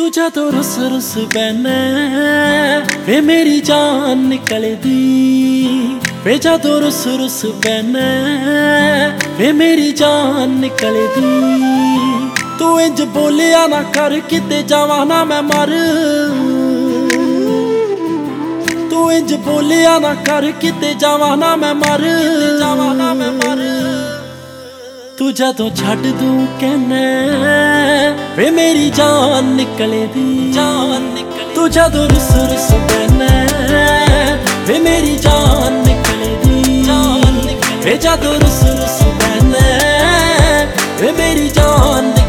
तू जदों रुस रुस पैना वे मेरी जान निकलदी। वे जदों रुस रुस पैना वे मेरी जान निकलदी। तू इंज बोलिया ना कर किते जावां ना मैं मर। तू इंज बोलिया ना कर किते जावां ना मैं मर। तू जदों छड्ड दूं कहना वे मेरी जान निकलदी। तू जदों रुस रुस पैना वे मेरी जान निकलदी। वे जदों रुस रुस पैना वे मेरी जान निकलदी।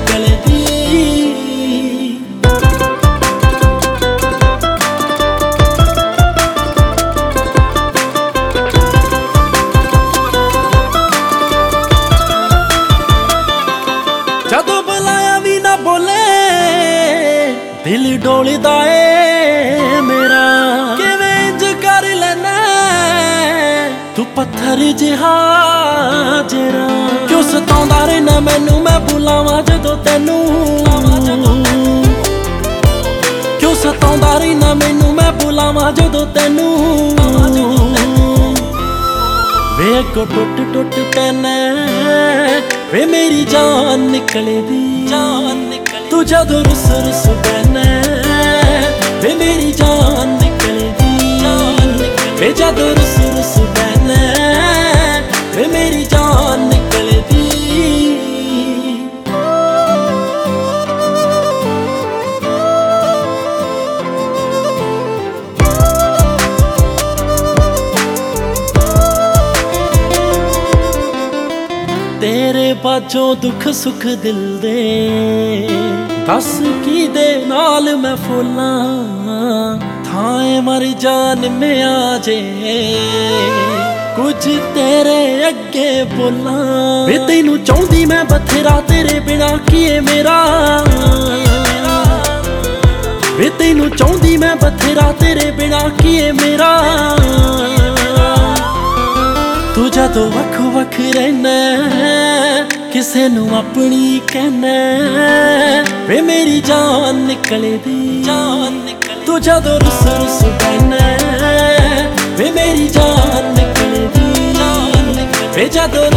जदों बुलाया भी ना बोले दिल डोलदा ए मेरा। किवें इंज कर लेना तू पत्थर जिहा जेरा। क्यों सताउंदा रहना मैनू मैं बुलावां जदों तैनू। क्यों सताउंदा रहना मैनू मैं बुलावां जदों तैनू। वे अगों टुट टुट पैना वे मेरी जान निकलदी। तू जदों रुस रुस पैना वे मेरी जान निकलदी। वे जदों रुस रुस पैना वे मेरी जान निकलदी। तेरे बाजों दुख सुख दिल दे दस की दे नाल मैं फुलां। थाए मर जान में आ जे कुछ तेरे अगे बोलां। वे तैनू चाहुंदी मैं बथेरा तेरे बिना किए मेरा। वे तैनू चाहुंदी मैं बथेरा तेरे बिना किए मेरा। तू जदों वख वख रहना किसे नू अपनी कहना वे मेरी जान निकलदी। तू जदों रुस रुस पैना वे मेरी जान निकलदी। वे जदों